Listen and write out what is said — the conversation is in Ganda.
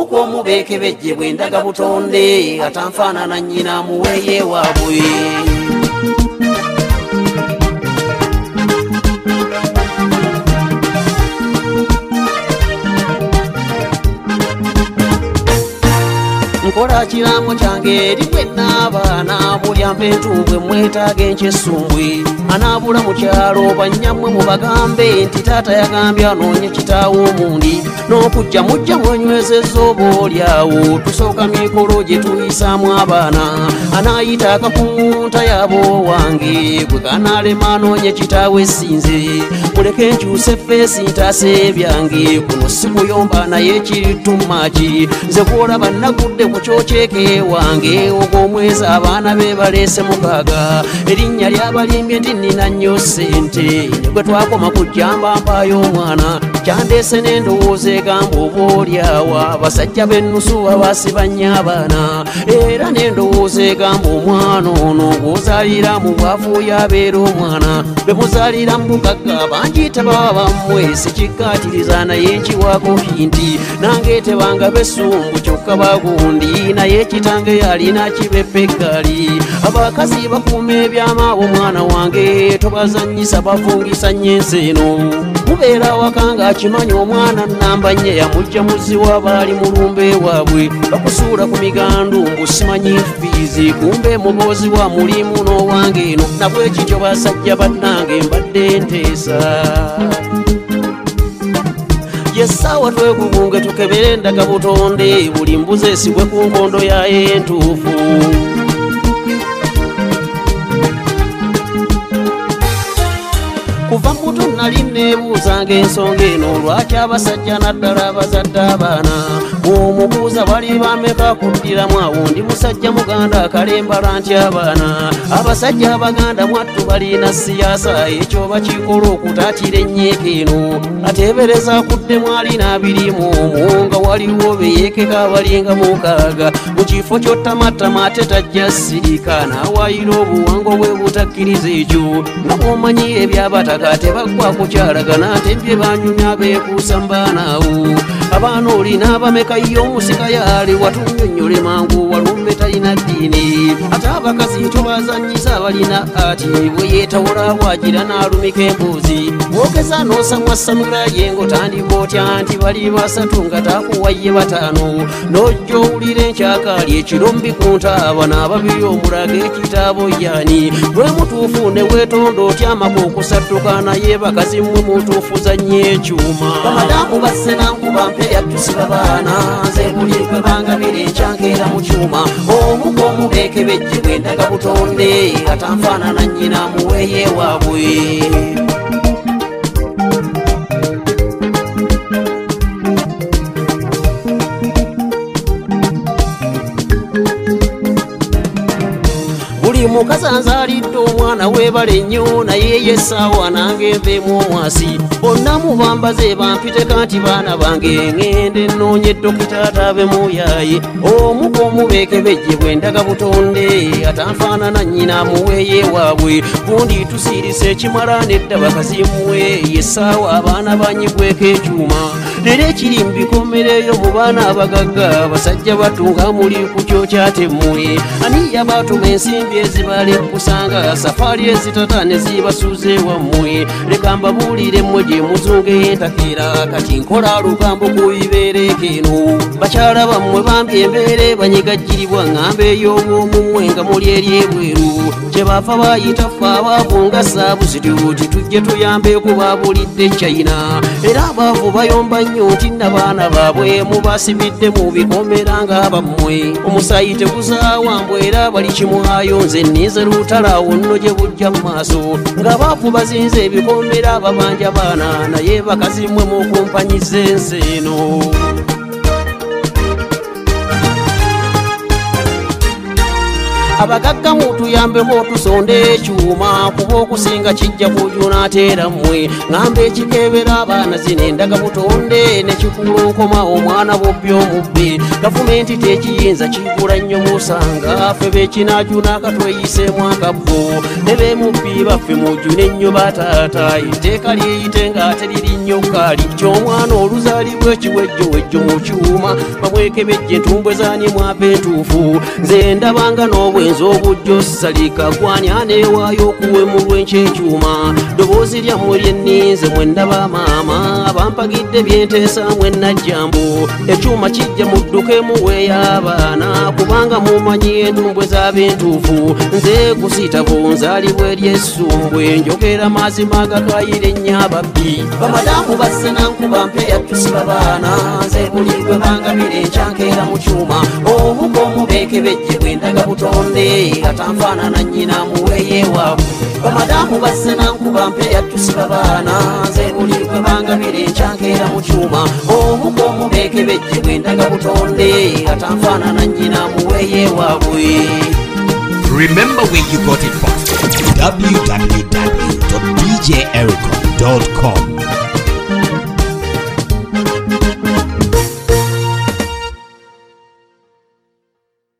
omuko omubekebejje bwendaga butonde atanfaanana nnyina muweye waabwe. Nkola kiramo kyange eri bwenna abaana mulyampa entumbwe mwetaaga enkyessumbwe anaabula mu kyalo bannyammwe mubagambe nti taata yagambye anoonye kitaawo omundi n'okujja mujja mwenywezezza oba olyawo tusooka mikolo gye tuyisaamu abaana anaayita akakungunta yaabo wange gwe kanaalema anoonye kitaawo essinze muleke nkyuse feesi ntaase ebyange kuno si kuyomba naye ekiri tumaki nze kwolaba nagudde ku kyokyeke wange ogw'omwezi abaana be baleese mukaaga erinnya lyabalimbye nti nina nnyo ssente ne gwe twakoma kujjamba mpaayo omwana kyandeese n'endowooza egamba oba olyawa basajja b'ennusu babasiba nnyo abaana era n'endowooza egamba omwana ono gw'ozaalira mu bwafuuyo abeera omwana be muzaalira mu bugagga bangi tebaba bammwe sikikkaatiriza naye nkiwaako nti nange tebanga besumbu kyokka bagundi naye kitange yalina kibepe eggaali abakazi bakuuma ebyama omwana wange tobazannyisa bavungisa nnyo ensi eno mubeera waka ng'akimanyi omwana nnamba nnyo yamujja muziwa baali mulumbe waabwe bakusuula ku migandu mbu simanyi fiizi kumbe muboozi wa mulimu n'owange eno nabwe kityo basajja bannange mbadde nteesa yessaawa twegugunge tukebere endaga butonde buli mbuzi esibwe ku nkondo yayo entuufu kuva muto nali neebuuzanga ensonga eno lwaki abasajja naddala abazadde abaana omubuuza bali bameka kuddiramu awo ndi musajja muganda akalembala nti abaana abasajja abaganda mwattu balina siyaasa ekyo bakikola okutaatira ennyeeka eno ateebereza kuddemu alina abirimu omwo nga waliwo beyeekeka abalinga mukaaga mu kifo ky'ottamattama ate tajja sirika n'awaayira obuwango bwe butakkiriza ekyo nga bw'omanyi ebyabataga tebaggwa kukyalagana ate bye banyumya beekuusa mbaanaawo abaana olina abameka yo omusika yaali watunnyonnyole mangu walumbe talina ddiini ate abakazi tobazannyisa abalina ati bwe yeetawula bwagira n'alumika embuuzi bwogeza n'osamwasamira ye ng'otandika otya nti bali basatu nga taakuwaye bataano n'ojja owulira enkyakaali ekiro mbikuntaaba n'ababiri omulaga ekitaabo yaani bwe mutuufu ne weetonda otyamako okusadduka naye bakazi mmwe mutuufuza nnyo ekyuma bamadamu basse nankuba mpe yattusiba baana nze buli kwe bangabira enkyankeera mu kyuma omuko omubekebejje bwendaga butonde atanfaanana nnyina muweye waabwe mukazi anzaalidde omwana weebale nnyo naye yessaawa nange nveemu wansi bonna mubambaze bampiteka nti baana bange ŋŋende nnoonye dokita ataabe muyaye omuko omubekebejje bwendaga butonde atanfaanana nnyina muweeye waabwe gundi tusiirisa ekimala nedda bakazi mmwe yessaawa abaana banyigweko ekyuma leero ekiri mbikomereyo mu baana abagagga basajja batunga muli ku kyo kyatemmwe ani yabaatuma ensimbi ezibale kusanga safaari ezitata ne zibasuuze wammwe leka mbabuulire mmwe gye muzunga entakeera kati nkola lugambo ku ibeereko eno bakyala bammwe bambi embeere banyigajjiribwa ŋŋamba ey'obwomumwe nga muli eri ebweru kye bafa bayita ffe abaavu nga saabusituuti tujje tuyambe kubaabulidde China era abaavu bayomba nnyo nti n'abaana baabwe mubasibidde mu bikomera ng'abammwe omusaayi teguzaawa era bali kimwayo nze nnize lutalaawo nno gye bujja mu maaso ng'abaavu bazinze ebikomera ababanja baana naye bakazi mmwe mukumpanyiza ensi eno abagagga mutuyambeko tusonde ekyuma kuba okusinga kijja kujuna ateera mmwe ngamba ekikebera abaana zino endaga butonde nekikulunkoma omwana bobbi omubbi gavumenti tekiyinza kigula nnyo musanga ffe bekinajuna akatweyiseemu akabbo ne bemubbi baffe mujune ennyo bataata etteeka lyeyite ng'ate liri nnyo kali ky'omwana oluzaalibwa ekiwejjowejjo mu kyuma bamwekebejja entumbwe zaanimu abentuufu nze ndabanga n'obwenzi obujjo salika gwani aneewaayo okuwemu lw'enky'ekyuma ddoboozi lyammwe lyenninze mwe ndaba maama abampagidde byenteesa mwe najjambo ekyuma kijja muddukemu weey'abaana kubanga mumanyi entumbwe z'abentuufu nze kusita bunzaalibwa ery'essumbwe njogera mazima agakayira ennyo ababbi bamadamu basse nankuba mpeya tusiba baana nze buli gwe bangabira enkyankeera mu kyuma omuko omubekebejje bwendaga butonde atanfaanana nnyina muweeye waabwe bamadamu basse nankuba mpeya tusiba baana nze buli gwe bangabira enkyankeera mu kyuma omuko omubekebejje bwendaga butonde atanfaanana nnyina muweeye waabwe. Remember where you got it from. www.djericom.com